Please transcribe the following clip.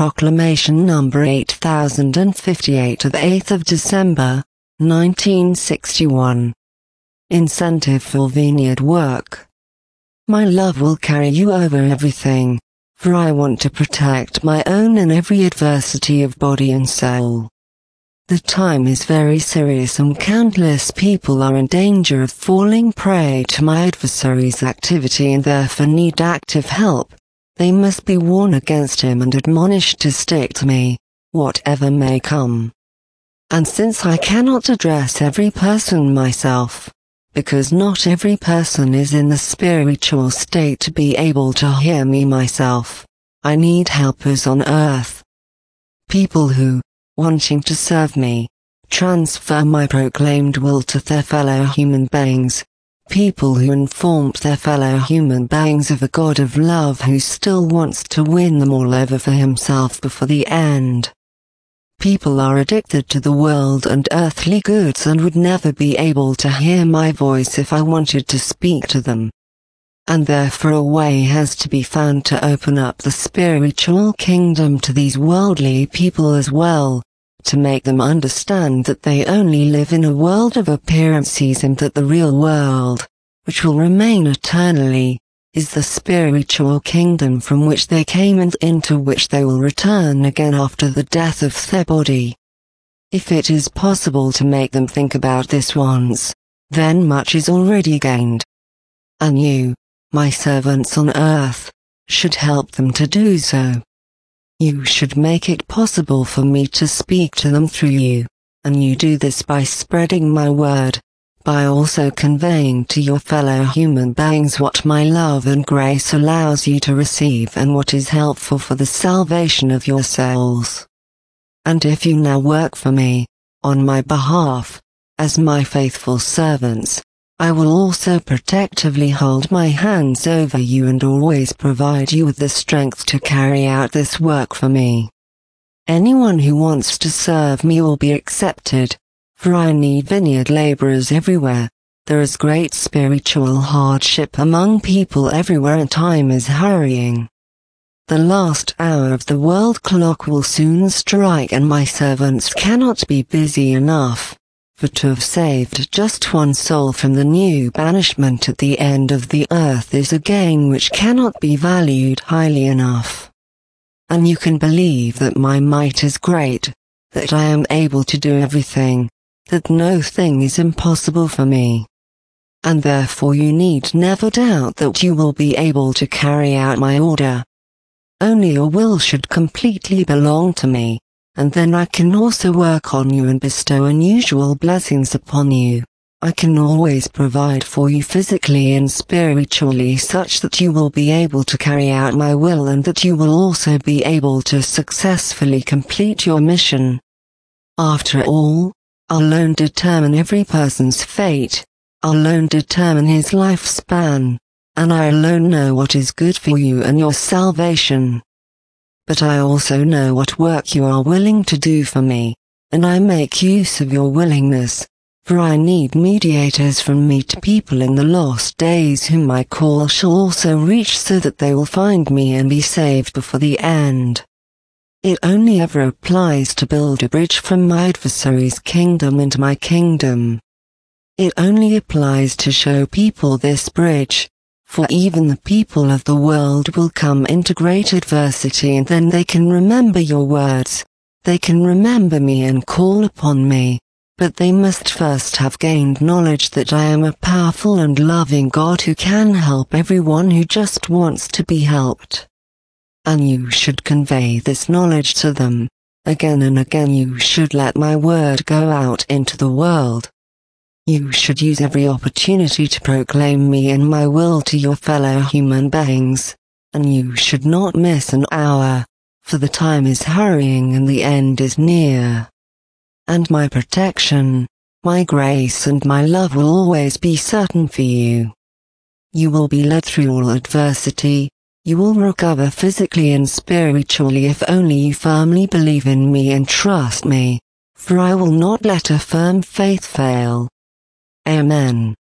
Proclamation number 8058 of 8th of December, 1961. Incentive for vineyard work. My love will carry you over everything, for I want to protect my own in every adversity of body and soul. The time is very serious and countless people are in danger of falling prey to my adversary's activity and therefore need active help. They must be warned against him and admonished to stick to me, whatever may come. And since I cannot address every person myself, because not every person is in the spiritual state to be able to hear me myself, I need helpers on earth. People who, wanting to serve me, transfer my proclaimed will to their fellow human beings. People who informed their fellow human beings of a God of love who still wants to win them all over for himself before the end. People are addicted to the world and earthly goods and would never be able to hear my voice if I wanted to speak to them. And therefore a way has to be found to open up the spiritual kingdom to these worldly people as well, to make them understand that they only live in a world of appearances and that the real world, which will remain eternally, is the spiritual kingdom from which they came and into which they will return again after the death of their body. If it is possible to make them think about this once, then much is already gained. And you, my servants on earth, should help them to do so. You should make it possible for me to speak to them through you, and you do this by spreading my word, by also conveying to your fellow human beings what my love and grace allows you to receive and what is helpful for the salvation of your souls. And if you now work for me, on my behalf, as my faithful servants, I will also protectively hold my hands over you and always provide you with the strength to carry out this work for me. Anyone who wants to serve me will be accepted, for I need vineyard laborers everywhere. There is great spiritual hardship among people everywhere and time is hurrying. The last hour of the world clock will soon strike and my servants cannot be busy enough. For to have saved just one soul from the new banishment at the end of the earth is a gain which cannot be valued highly enough. And you can believe that my might is great, that I am able to do everything, that no thing is impossible for me. And therefore you need never doubt that you will be able to carry out my order. Only your will should completely belong to me. And then I can also work on you and bestow unusual blessings upon you. I can always provide for you physically and spiritually such that you will be able to carry out my will and that you will also be able to successfully complete your mission. After all, I alone determine every person's fate, I alone determine his lifespan, and I alone know what is good for you and your salvation. But I also know what work you are willing to do for me, and I make use of your willingness, for I need mediators from me to people in the lost days whom my call shall also reach so that they will find me and be saved before the end. It only ever applies to build a bridge from my adversary's kingdom into my kingdom. It only applies to show people this bridge. For even the people of the world will come into great adversity and then they can remember your words, they can remember me and call upon me, but they must first have gained knowledge that I am a powerful and loving God who can help everyone who just wants to be helped. And you should convey this knowledge to them. Again and again you should let my word go out into the world. You should use every opportunity to proclaim me and my will to your fellow human beings, and you should not miss an hour, for the time is hurrying and the end is near. And my protection, my grace and my love will always be certain for you. You will be led through all adversity, you will recover physically and spiritually if only you firmly believe in me and trust me, for I will not let a firm faith fail. Amen.